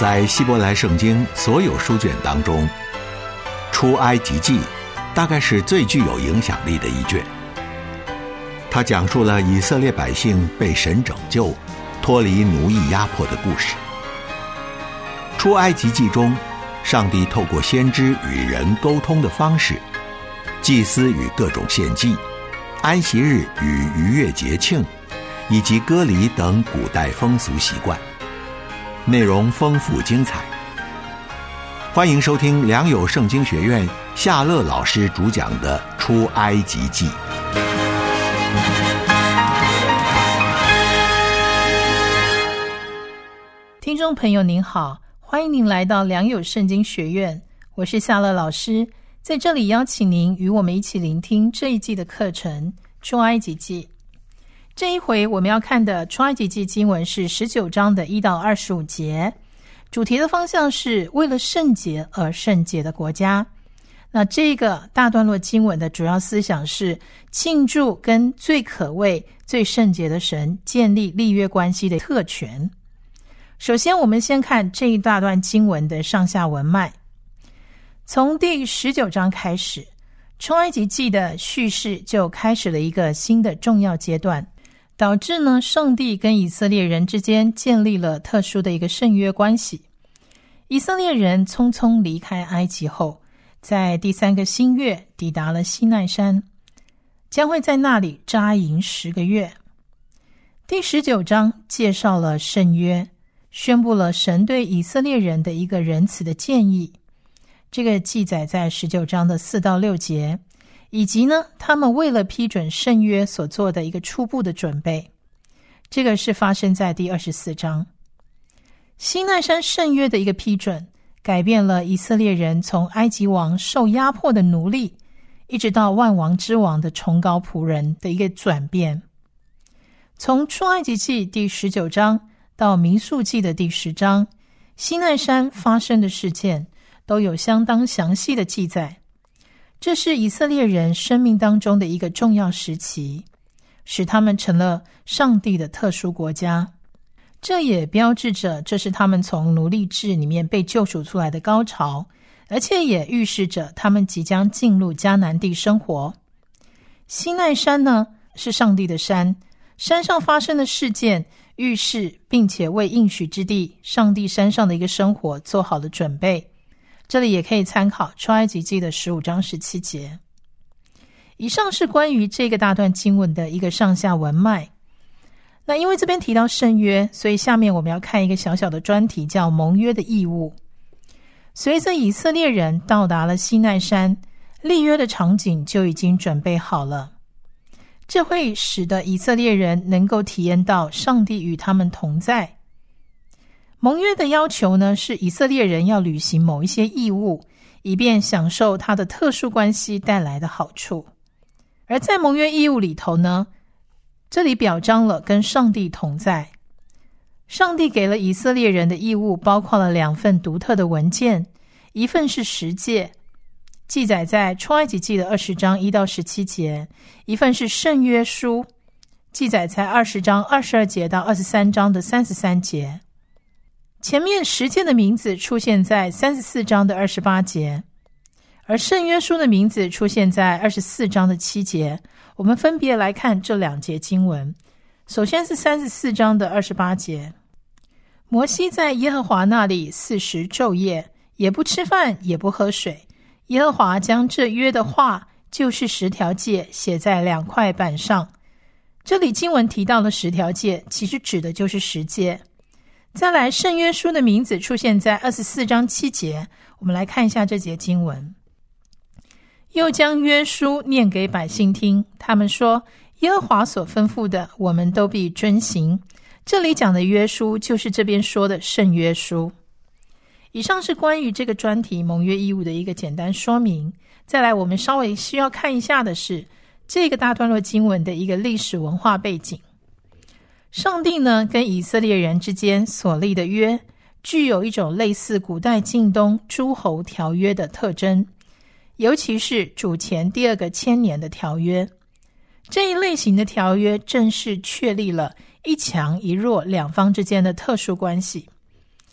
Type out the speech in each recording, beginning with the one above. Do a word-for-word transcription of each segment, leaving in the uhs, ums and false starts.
在希伯来圣经所有书卷当中，出埃及记大概是最具有影响力的一卷。它讲述了以色列百姓被神拯救，脱离奴役压迫的故事。出埃及记中，上帝透过先知与人沟通的方式，祭司与各种献祭，安息日与逾越节庆，以及割礼等古代风俗习惯，内容丰富精彩。欢迎收听良友圣经学院夏乐老师主讲的《出埃及记》。 听众朋友您好，欢迎您来到良友圣经学院，我是夏乐老师，在这里邀请您与我们一起聆听这一季的课程《出埃及记》。这一回我们要看的出埃及记经文是十九章的一到二十五节，主题的方向是为了圣洁而圣洁的国家。那这个大段落经文的主要思想是庆祝跟最可畏最圣洁的神建立立约关系的特权。首先我们先看这一大段经文的上下文脉。从第十九章开始，出埃及记的叙事就开始了一个新的重要阶段，导致呢上帝跟以色列人之间建立了特殊的一个圣约关系。以色列人匆匆离开埃及后，在第三个新月抵达了西奈山，将会在那里扎营十个月。第十九章介绍了圣约，宣布了神对以色列人的一个仁慈的建议，这个记载在十九章的四到六节，以及呢他们为了批准圣约所做的一个初步的准备，这个是发生在第二十四章。西奈山圣约的一个批准，改变了以色列人从埃及王受压迫的奴隶，一直到万王之王的崇高仆人的一个转变。从出埃及记第十九章到民数记的第十章，西奈山发生的事件都有相当详细的记载。这是以色列人生命当中的一个重要时期，使他们成了上帝的特殊国家。这也标志着这是他们从奴隶制里面被救赎出来的高潮，而且也预示着他们即将进入迦南地生活。西奈山呢，是上帝的山，山上发生的事件预示并且为应许之地上帝山上的一个生活做好了准备。这里也可以参考出埃及记的十五章十七节。以上是关于这个大段经文的一个上下文脉。那因为这边提到圣约，所以下面我们要看一个小小的专题，叫盟约的义务。随着以色列人到达了西奈山，立约的场景就已经准备好了。这会使得以色列人能够体验到上帝与他们同在。盟约的要求呢，是以色列人要履行某一些义务，以便享受他的特殊关系带来的好处。而在盟约义务里头呢，这里表彰了跟上帝同在。上帝给了以色列人的义务包括了两份独特的文件，一份是十诫，记载在出埃及记的二十章一到十七节，一份是圣约书，记载在二十章二十二节到二十三章的三十三节。前面十诫的名字出现在三十四章的二十八节，而圣约书的名字出现在二十四章的七节。我们分别来看这两节经文。首先是三十四章的二十八节，摩西在耶和华那里四十昼夜，也不吃饭也不喝水。耶和华将这约的话，就是十条诫，写在两块板上。这里经文提到了十条诫，其实指的就是十诫。再来，圣约书的名字出现在二十四章七节，我们来看一下这节经文。又将约书念给百姓听，他们说，耶和华所吩咐的，我们都必遵行。这里讲的约书，就是这边说的圣约书。以上是关于这个专题盟约义务的一个简单说明。再来，我们稍微需要看一下的是这个大段落经文的一个历史文化背景。上帝呢，跟以色列人之间所立的约，具有一种类似古代近东诸侯条约的特征，尤其是主前第二个千年的条约。这一类型的条约正式确立了一强一弱两方之间的特殊关系。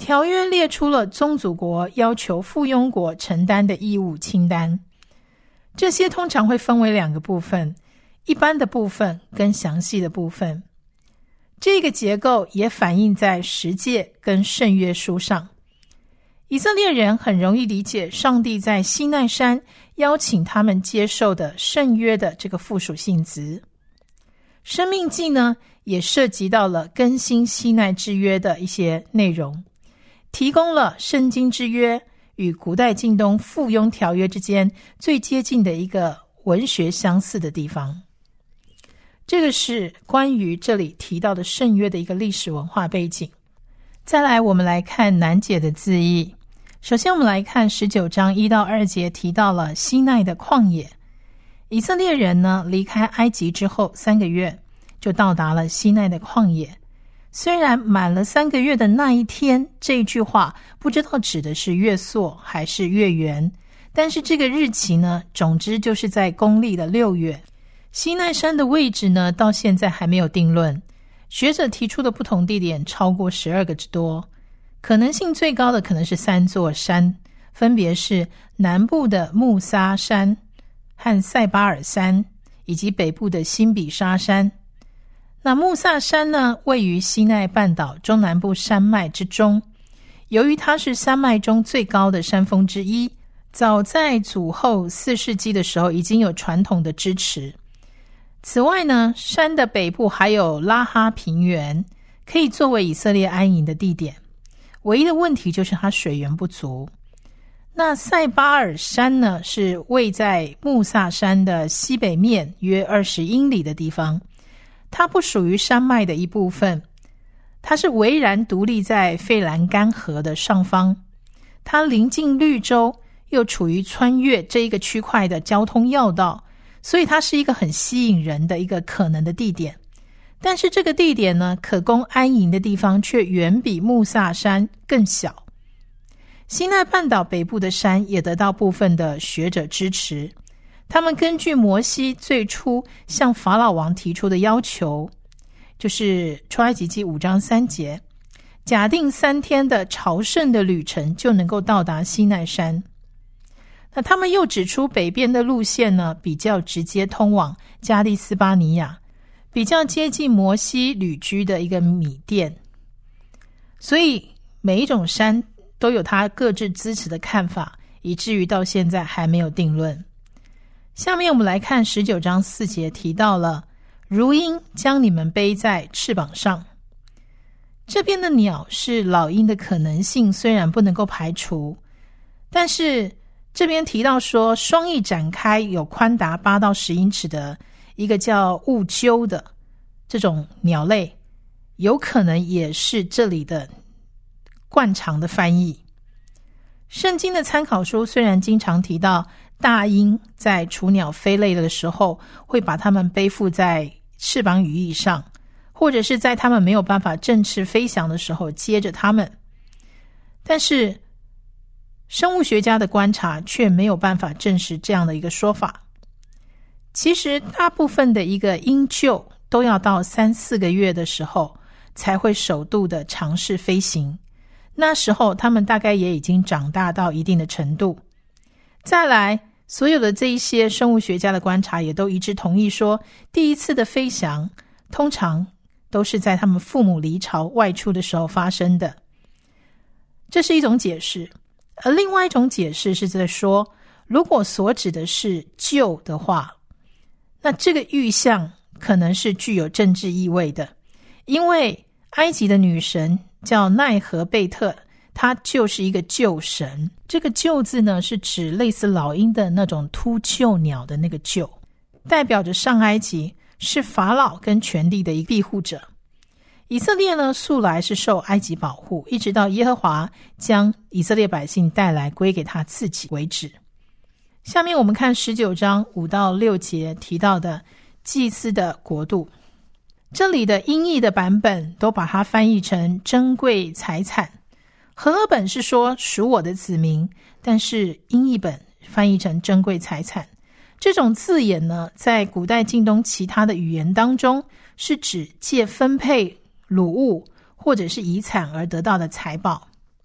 条约列出了宗主国要求附庸国承担的义务清单，这些通常会分为两个部分，一般的部分跟详细的部分。这个结构也反映在十诫跟圣约书上。以色列人很容易理解上帝在西奈山邀请他们接受的圣约的这个附属性质。申命记呢，也涉及到了更新西奈之约的一些内容，提供了圣经之约与古代近东附庸条约之间最接近的一个文学相似的地方。这个是关于这里提到的圣约的一个历史文化背景。再来，我们来看难解的字义。首先我们来看十九章一到二节，提到了西奈的旷野。以色列人呢，离开埃及之后三个月就到达了西奈的旷野。虽然满了三个月的那一天，这一句话不知道指的是月朔还是月圆，但是这个日期呢，总之就是在公历的六月。西奈山的位置呢，到现在还没有定论，学者提出的不同地点超过十二个之多，可能性最高的可能是三座山，分别是南部的穆萨山和塞巴尔山，以及北部的辛比沙山。那穆萨山呢，位于西奈半岛中南部山脉之中，由于它是山脉中最高的山峰之一，早在祖后四世纪的时候已经有传统的支持。此外呢，山的北部还有拉哈平原，可以作为以色列安营的地点。唯一的问题就是它水源不足。那塞巴尔山呢，是位在穆萨山的西北面约二十英里的地方，它不属于山脉的一部分，它是巍然独立在费兰干河的上方，它临近绿洲，又处于穿越这一个区块的交通要道，所以它是一个很吸引人的一个可能的地点。但是这个地点呢，可供安营的地方却远比穆萨山更小。西奈半岛北部的山也得到部分的学者支持，他们根据摩西最初向法老王提出的要求，就是出埃及记五章三节，假定三天的朝圣的旅程就能够到达西奈山。那他们又指出北边的路线呢，比较直接通往加利斯巴尼亚，比较接近摩西旅居的一个米甸。所以每一种山都有他各自支持的看法，以至于到现在还没有定论。下面我们来看十九章四节，提到了如鹰将你们背在翅膀上。这边的鸟是老鹰的可能性虽然不能够排除，但是这边提到说双翼展开有宽达八到十英尺的一个叫雾鸠的这种鸟类，有可能也是这里的惯常的翻译。圣经的参考书虽然经常提到大鹰在雏鸟飞累了的时候会把它们背负在翅膀羽翼上，或者是在它们没有办法振翅飞翔的时候接着它们，但是生物学家的观察却没有办法证实这样的一个说法。其实大部分的一个鹰鹫都要到三四个月的时候才会首度的尝试飞行，那时候他们大概也已经长大到一定的程度。再来，所有的这一些生物学家的观察也都一致同意说，第一次的飞翔通常都是在他们父母离巢外出的时候发生的。这是一种解释。而另外一种解释是在说，如果所指的是鹫的话，那这个预象可能是具有政治意味的，因为埃及的女神叫奈何贝特，她就是一个鹫神。这个鹫字呢，是指类似老鹰的那种秃鹫鸟的那个鹫，代表着上埃及是法老跟权力的一个庇护者。以色列呢，素来是受埃及保护，一直到耶和华将以色列百姓带来归给他自己为止。下面我们看十九章五到六节提到的祭司的国度，这里的音译的版本都把它翻译成珍贵财产，和合本是说属我的子民，但是音译本翻译成珍贵财产。这种字眼呢，在古代近东其他的语言当中，是指借分配掳物或者是遗产而得到的财宝。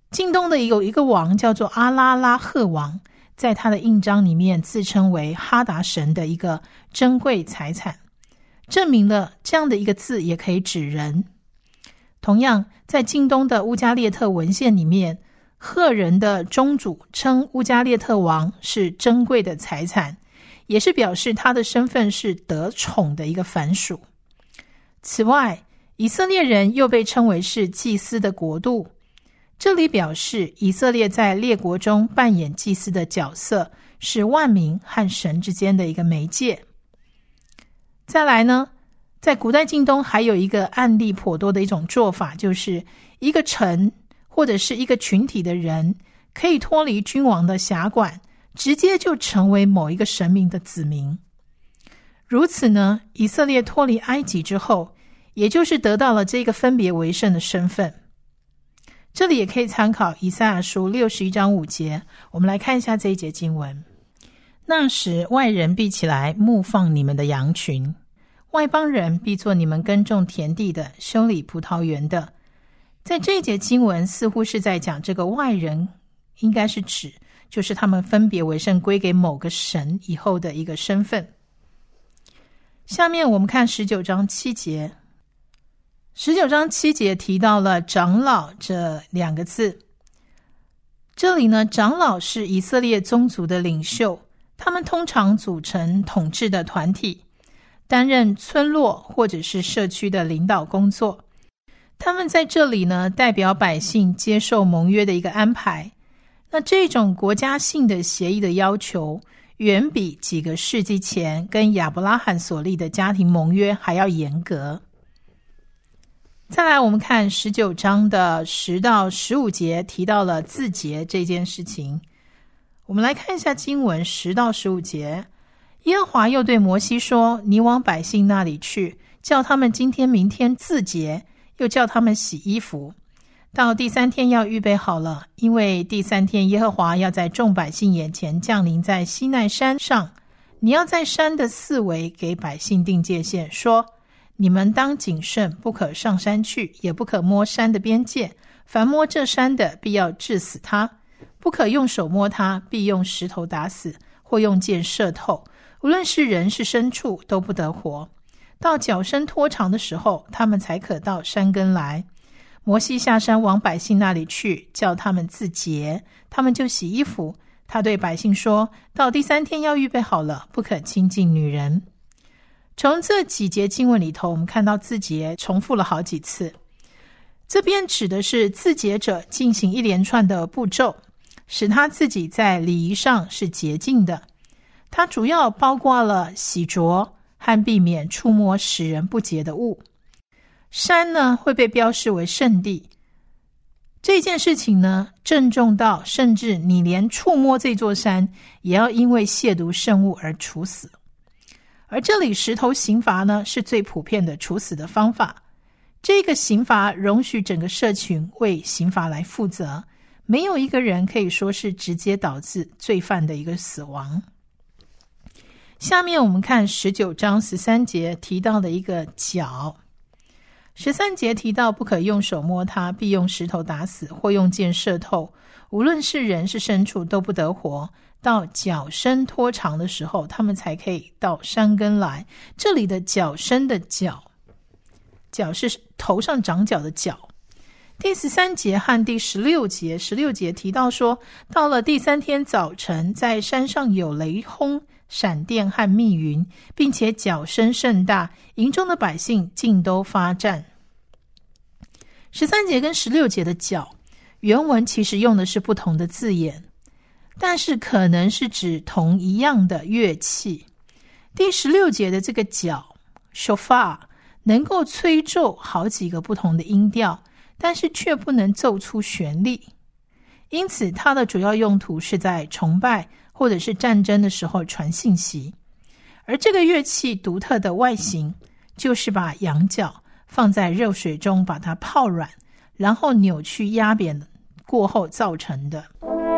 近东的有一个王叫做阿拉拉赫王，在他的印章里面自称为哈达神的一个珍贵财产，证明了这样的一个字也可以指人。同样，在近东的乌加列特文献里面，赫人的宗主称乌加列特王是珍贵的财产，也是表示他的身份是得宠的一个凡属。此外，以色列人又被称为是祭司的国度，这里表示以色列在列国中扮演祭司的角色，是万民和神之间的一个媒介。再来呢，在古代近东还有一个案例颇多的一种做法，就是一个城或者是一个群体的人可以脱离君王的辖管，直接就成为某一个神明的子民。如此呢，以色列脱离埃及之后，也就是得到了这个分别为圣的身份。这里也可以参考以赛亚书六十一章五节，我们来看一下这一节经文。那时外人必起来牧放你们的羊群，外邦人必做你们耕种田地的，修理葡萄园的。在这一节经文似乎是在讲这个外人，应该是指就是他们分别为圣归给某个神以后的一个身份。下面我们看十九章七节，十九章七节提到了长老这两个字。这里呢，长老是以色列宗族的领袖，他们通常组成统治的团体，担任村落或者是社区的领导工作。他们在这里呢，代表百姓接受盟约的一个安排。那这种国家性的协议的要求，远比几个世纪前跟亚伯拉罕所立的家庭盟约还要严格。再来我们看十九章的十到十五节，提到了自洁这件事情。我们来看一下经文十到十五节。耶和华又对摩西说，你往百姓那里去，叫他们今天明天自洁，又叫他们洗衣服，到第三天要预备好了，因为第三天耶和华要在众百姓眼前降临在西奈山上。你要在山的四围给百姓定界限，说你们当谨慎，不可上山去，也不可摸山的边界，凡摸这山的必要治死他，不可用手摸他，必用石头打死，或用箭射透，无论是人是牲畜都不得活。到脚伸拖长的时候，他们才可到山根来。摩西下山往百姓那里去，叫他们自洁，他们就洗衣服。他对百姓说，到第三天要预备好了，不可亲近女人。从这几节经文里头，我们看到自洁重复了好几次。这边指的是自洁者进行一连串的步骤，使他自己在礼仪上是洁净的。它主要包括了洗濯和避免触摸使人不洁的物。山呢，会被标示为圣地。这件事情呢，郑重到甚至你连触摸这座山也要因为亵渎圣物而处死。而这里石头刑罚呢，是最普遍的处死的方法。这个刑罚容许整个社群为刑罚来负责，没有一个人可以说是直接导致罪犯的一个死亡。下面我们看十九章十三节提到的一个脚。十三节提到不可用手摸它，必用石头打死，或用箭射透，无论是人是牲畜都不得活。到脚伸拖长的时候，他们才可以到山根来。这里的脚伸的脚，脚是头上长角的角。第十三节和第十六节，十六节提到说，到了第三天早晨，在山上有雷轰、闪电和密云，并且脚声甚大，营中的百姓尽都发战。十三节跟十六节的脚，原文其实用的是不同的字眼，但是可能是指同一样的乐器。第十六节的这个角 shofar 能够吹奏好几个不同的音调，但是却不能奏出旋律，因此它的主要用途是在崇拜或者是战争的时候传信息。而这个乐器独特的外形，就是把羊角放在热水中把它泡软，然后扭曲压扁过后造成的。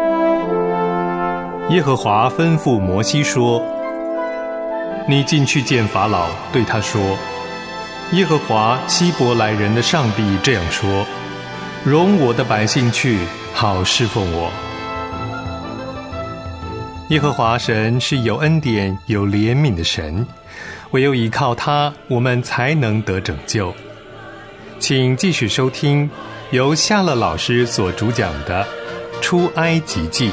耶和华吩咐摩西说，你进去见法老，对他说，耶和华希伯来人的上帝这样说，容我的百姓去， 好侍奉我。耶和华神是有恩典有怜悯的神，唯有依靠他，我们才能得拯救。请继续收听由夏乐老师所主讲的《出埃及记》。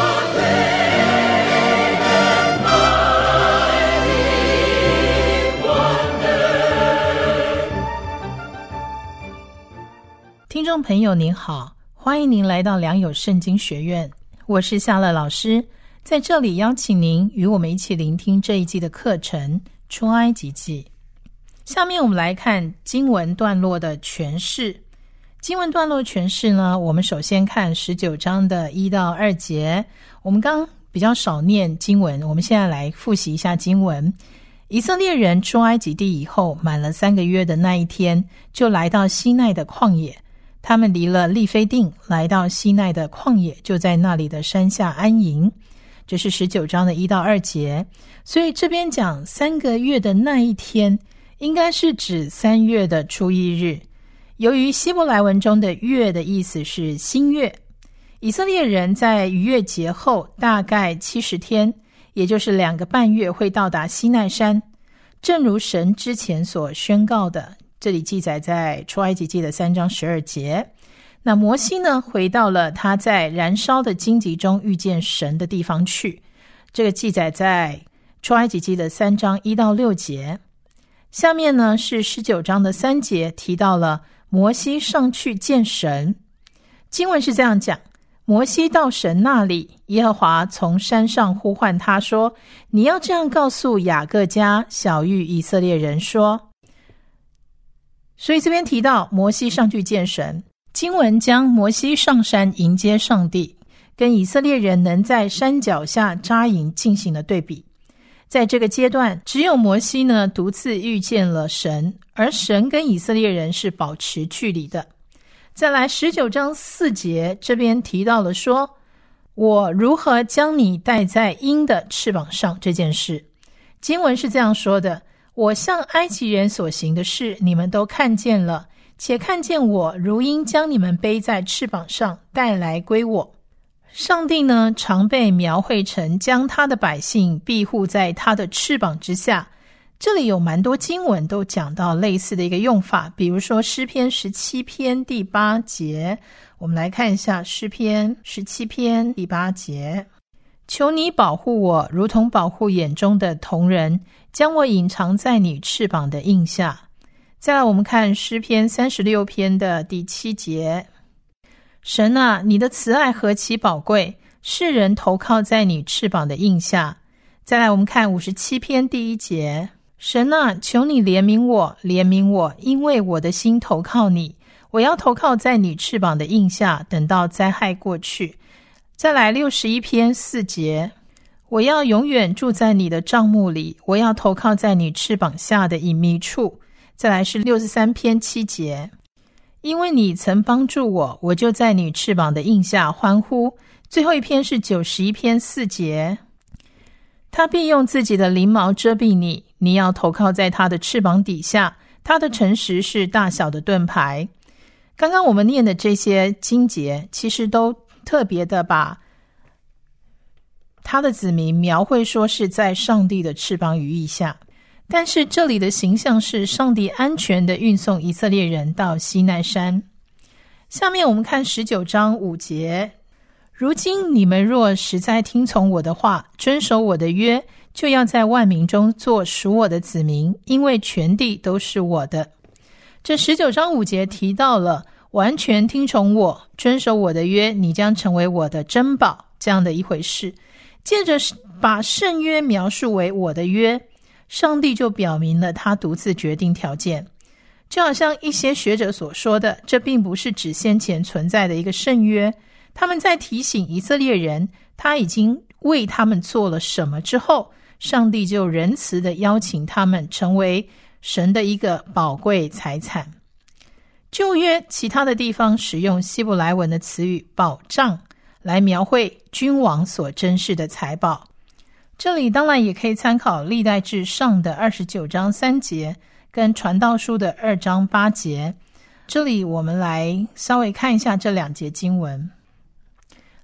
听众朋友您好，欢迎您来到良友圣经学院，我是夏乐老师，在这里邀请您与我们一起聆听这一季的课程《出埃及记》。下面我们来看经文段落的诠释。经文段落诠释呢，我们首先看十九章的一到二节。我们刚比较少念经文，我们现在来复习一下经文。以色列人出埃及地以后，满了三个月的那一天，就来到西奈的旷野。他们离了利非定，来到西奈的旷野，就在那里的山下安营。这是十九章的一到二节。所以这边讲三个月的那一天，应该是指三月的初一日。由于希伯来文中的月的意思是新月，以色列人在逾越节后大概七十天，也就是两个半月会到达西奈山，正如神之前所宣告的，这里记载在出埃及记的三章十二节。那摩西呢，回到了他在燃烧的荆棘中遇见神的地方去，这个记载在出埃及记的三章一到六节。下面呢是十九章的三节，提到了摩西上去见神。经文是这样讲：摩西到神那里，耶和华从山上呼唤他说，你要这样告诉雅各家小谕以色列人说。所以这边提到摩西上去见神，经文将摩西上山迎接上帝跟以色列人能在山脚下扎营进行了对比。在这个阶段，只有摩西呢独自遇见了神，而神跟以色列人是保持距离的。再来十九章四节，这边提到了说，我如何将你带在鹰的翅膀上这件事。经文是这样说的，我向埃及人所行的事，你们都看见了，且看见我如鹰将你们背在翅膀上带来归我。上帝呢，常被描绘成将他的百姓庇护在他的翅膀之下。这里有蛮多经文都讲到类似的一个用法，比如说诗篇十七篇第八节，我们来看一下诗篇十七篇第八节，求你保护我，如同保护眼中的瞳人，将我隐藏在你翅膀的印下。再来我们看诗篇三十六篇的第七节，神啊，你的慈爱何其宝贵，世人投靠在你翅膀的印下。再来我们看五十七篇第一节，神啊，求你怜悯我，怜悯我，因为我的心投靠你，我要投靠在你翅膀的印下，等到灾害过去。再来六十一篇四节，我要永远住在你的帐幕里，我要投靠在你翅膀下的隐秘处。再来是六十三篇七节，因为你曾帮助我，我就在你翅膀的印下欢呼。最后一篇是九十一篇四节，他必用自己的翎毛遮蔽你，你要投靠在他的翅膀底下，他的诚实是大小的盾牌。刚刚我们念的这些经节，其实都特别的把他的子民描绘说是在上帝的翅膀羽翼下。但是这里的形象是上帝安全地运送以色列人到西奈山。下面我们看十九章五节，如今你们若实在听从我的话，遵守我的约，就要在万民中做属我的子民，因为全地都是我的。这十九章五节提到了完全听从我，遵守我的约，你将成为我的珍宝这样的一回事。接着把圣约描述为我的约，上帝就表明了他独自决定条件。就好像一些学者所说的，这并不是指先前存在的一个圣约，他们在提醒以色列人他已经为他们做了什么之后，上帝就仁慈地邀请他们成为神的一个宝贵财产。旧约其他的地方使用希伯来文的词语宝藏来描绘君王所珍视的财宝，这里当然也可以参考历代志上的二十九章三节跟传道书的二章八节。这里我们来稍微看一下这两节经文。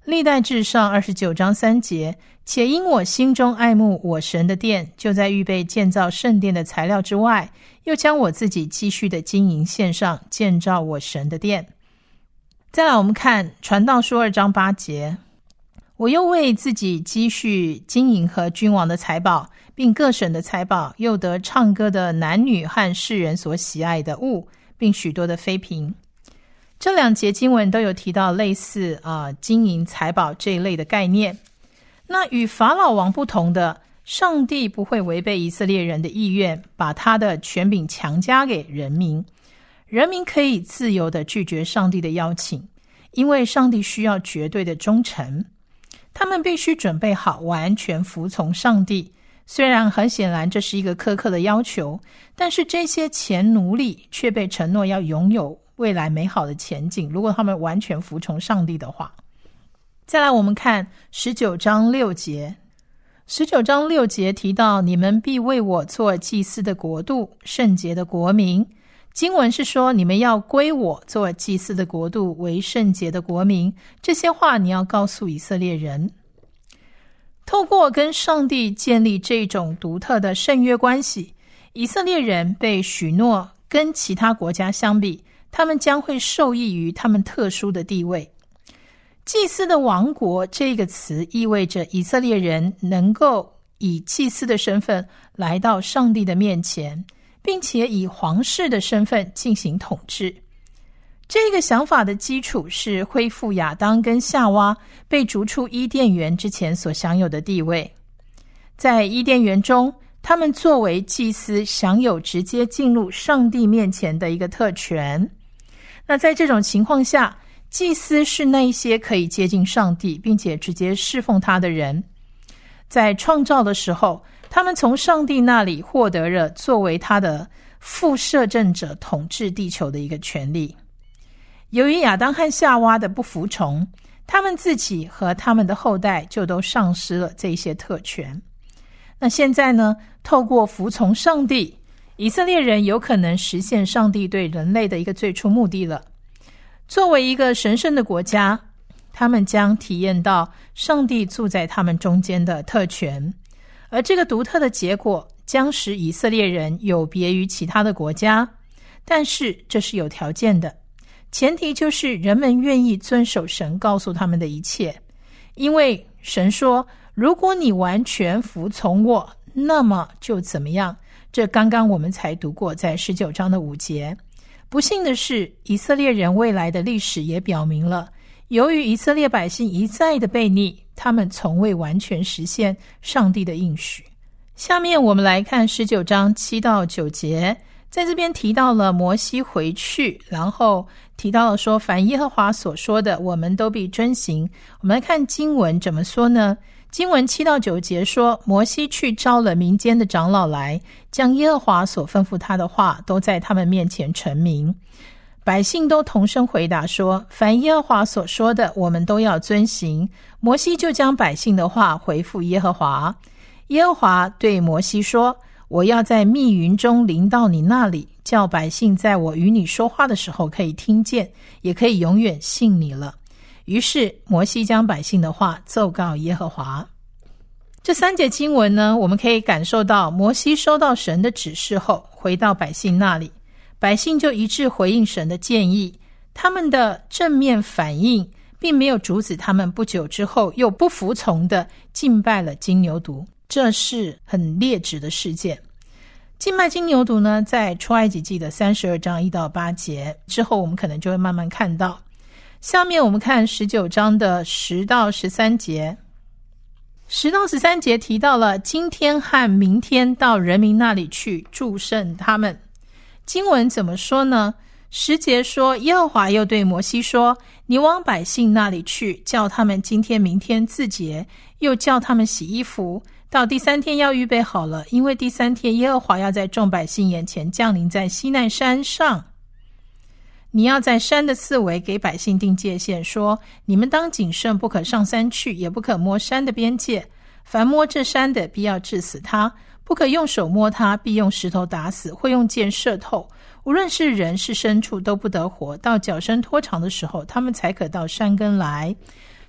历代志上二十九章三节，且因我心中爱慕我神的殿，就在预备建造圣殿的材料之外，又将我自己积蓄的金银献上，建造我神的殿。再来我们看传道书二章八节，我又为自己积蓄金银和君王的财宝，并各省的财宝，又得唱歌的男女和世人所喜爱的物，并许多的妃嫔。这两节经文都有提到类似啊、呃、金银财宝这一类的概念。那与法老王不同的，上帝不会违背以色列人的意愿，把他的权柄强加给人民。人民可以自由地拒绝上帝的邀请，因为上帝需要绝对的忠诚。他们必须准备好完全服从上帝。虽然很显然这是一个苛刻的要求，但是这些前奴隶却被承诺要拥有未来美好的前景，如果他们完全服从上帝的话。再来我们看十九章六节，十九章六节提到，你们必为我做祭司的国度，圣洁的国民。经文是说，你们要归我做祭司的国度，为圣洁的国民。这些话你要告诉以色列人。透过跟上帝建立这种独特的圣约关系，以色列人被许诺跟其他国家相比，他们将会受益于他们特殊的地位。祭司的王国这个词意味着以色列人能够以祭司的身份来到上帝的面前，并且以皇室的身份进行统治。这个想法的基础是恢复亚当跟夏娃被逐出伊甸园之前所享有的地位。在伊甸园中，他们作为祭司享有直接进入上帝面前的一个特权。那在这种情况下，祭司是那一些可以接近上帝并且直接侍奉他的人。在创造的时候，他们从上帝那里获得了作为他的副摄政者统治地球的一个权利。由于亚当和夏娃的不服从，他们自己和他们的后代就都丧失了这些特权。那现在呢，透过服从上帝，以色列人有可能实现上帝对人类的一个最初目的了。作为一个神圣的国家，他们将体验到上帝住在他们中间的特权，而这个独特的结果将使以色列人有别于其他的国家。但是这是有条件的，前提就是人们愿意遵守神告诉他们的一切。因为神说，如果你完全服从我，那么就怎么样。这刚刚我们才读过，在十九章的五节。不幸的是，以色列人未来的历史也表明了，由于以色列百姓一再的悖逆，他们从未完全实现上帝的应许。下面我们来看十九章七到九节，在这边提到了摩西回去，然后提到了说，凡耶和华所说的，我们都必遵行。我们来看经文怎么说呢？经文七到九节说，摩西去招了民间的长老来，将耶和华所吩咐他的话都在他们面前陈明。百姓都同声回答说，凡耶和华所说的，我们都要遵行。摩西就将百姓的话回复耶和华。耶和华对摩西说，我要在密云中临到你那里，叫百姓在我与你说话的时候可以听见，也可以永远信你了。于是摩西将百姓的话奏告耶和华。这三节经文呢，我们可以感受到摩西收到神的指示后，回到百姓那里，百姓就一致回应神的建议。他们的正面反应并没有阻止他们不久之后又不服从的敬拜了金牛犊，这是很劣质的事件。敬拜金牛犊呢，在出埃及记的三十二章一到八节之后，我们可能就会慢慢看到。下面我们看十九章的十到十三节。十到十三节提到了今天和明天到人民那里去祝圣他们。经文怎么说呢？十节说，耶和华又对摩西说，你往百姓那里去，叫他们今天明天自洁，又叫他们洗衣服，到第三天要预备好了，因为第三天耶和华要在众百姓眼前降临在西奈山上。你要在山的四围给百姓定界限，说，你们当谨慎，不可上山去，也不可摸山的边界。凡摸这山的，必要治死他；不可用手摸他，必用石头打死，或用箭射透。无论是人是牲畜，都不得活。到脚伸拖长的时候，他们才可到山根来。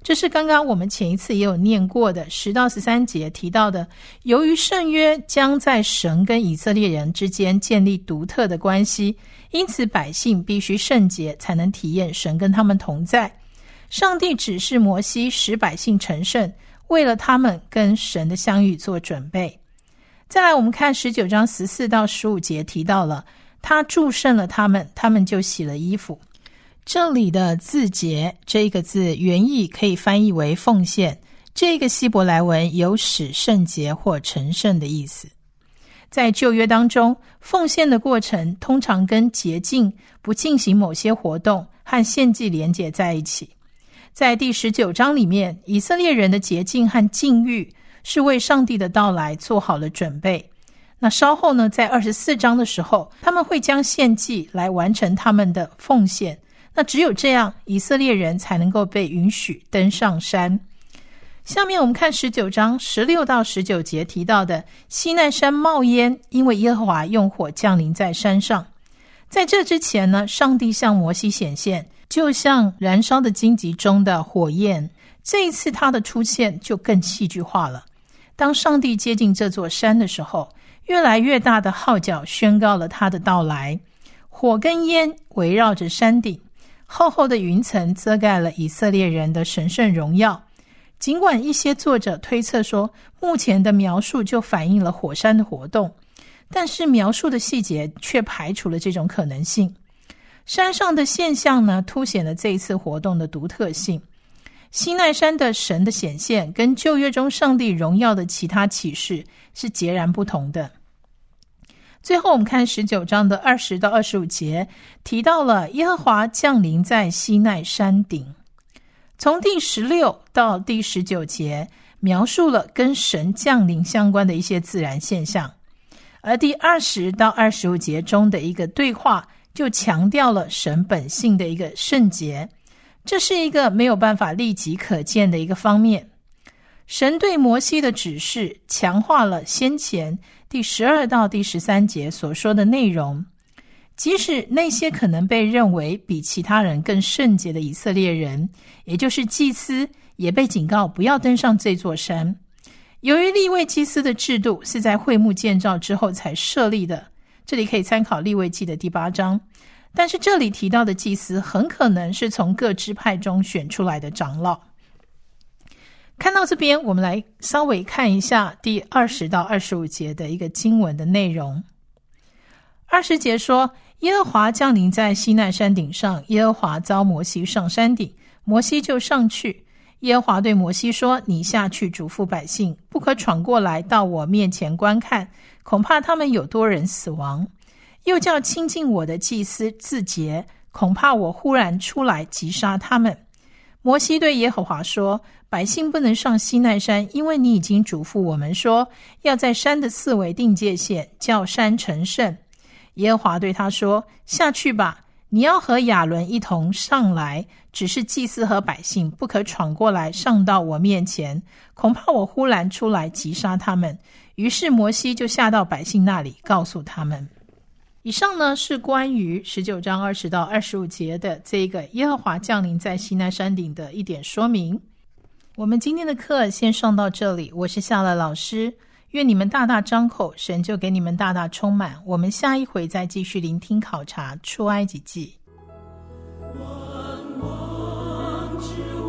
这是刚刚我们前一次也有念过的十到十三节提到的，由于圣约将在神跟以色列人之间建立独特的关系，因此百姓必须圣洁才能体验神跟他们同在。上帝指示摩西使百姓成圣，为了他们跟神的相遇做准备。再来我们看十九章十四到十五节提到了，他祝圣了他们，他们就洗了衣服。这里的自洁这个字原意可以翻译为奉献，这个希伯来文有使圣洁或成圣的意思。在旧约当中，奉献的过程通常跟洁净、不进行某些活动和献祭连结在一起。在第十九章里面，以色列人的洁净和禁欲是为上帝的到来做好了准备。那稍后呢，在二十四章的时候，他们会将献祭来完成他们的奉献。那只有这样，以色列人才能够被允许登上山。下面我们看十九章十六到十九节提到的西奈山冒烟，因为耶和华用火降临在山上。在这之前呢，上帝向摩西显现，就像燃烧的荆棘中的火焰。这一次他的出现就更戏剧化了。当上帝接近这座山的时候，越来越大的号角宣告了他的到来。火跟烟围绕着山顶，厚厚的云层遮盖了以色列人的神圣荣耀。尽管一些作者推测说，目前的描述就反映了火山的活动，但是描述的细节却排除了这种可能性。山上的现象呢，凸显了这一次活动的独特性。西奈山的神的显现跟旧约中上帝荣耀的其他启示是截然不同的。最后我们看十九章的二十到二十五节，提到了耶和华降临在西奈山顶。从第十六到第十九节描述了跟神降临相关的一些自然现象，而第二十到二十五节中的一个对话就强调了神本性的一个圣洁，这是一个没有办法立即可见的一个方面。神对摩西的指示强化了先前第十二到第十三节所说的内容，即使那些可能被认为比其他人更圣洁的以色列人，也就是祭司，也被警告不要登上这座山。由于利未祭司的制度是在会幕建造之后才设立的，这里可以参考利未记的第八章，但是这里提到的祭司很可能是从各支派中选出来的长老。看到这边，我们来稍微看一下第二十到二十五节的一个经文的内容。二十节说，耶和华降临在西奈山顶上，耶和华召摩西上山顶，摩西就上去。耶和华对摩西说，你下去嘱咐百姓，不可闯过来到我面前观看，恐怕他们有多人死亡。又叫亲近我的祭司自洁，恐怕我忽然出来击杀他们。摩西对耶和华说，百姓不能上西奈山，因为你已经嘱咐我们说，要在山的四围定界限，叫山成圣。耶和华对他说，下去吧，你要和亚伦一同上来，只是祭司和百姓不可闯过来上到我面前，恐怕我忽然出来击杀他们。于是摩西就下到百姓那里，告诉他们。以上呢是关于十九章二十到二十五节的这个耶和华降临在西奈山顶的一点说明。我们今天的课先上到这里，我是夏乐老师，愿你们大大张口，神就给你们大大充满。我们下一回再继续聆听考察出埃及记。万王之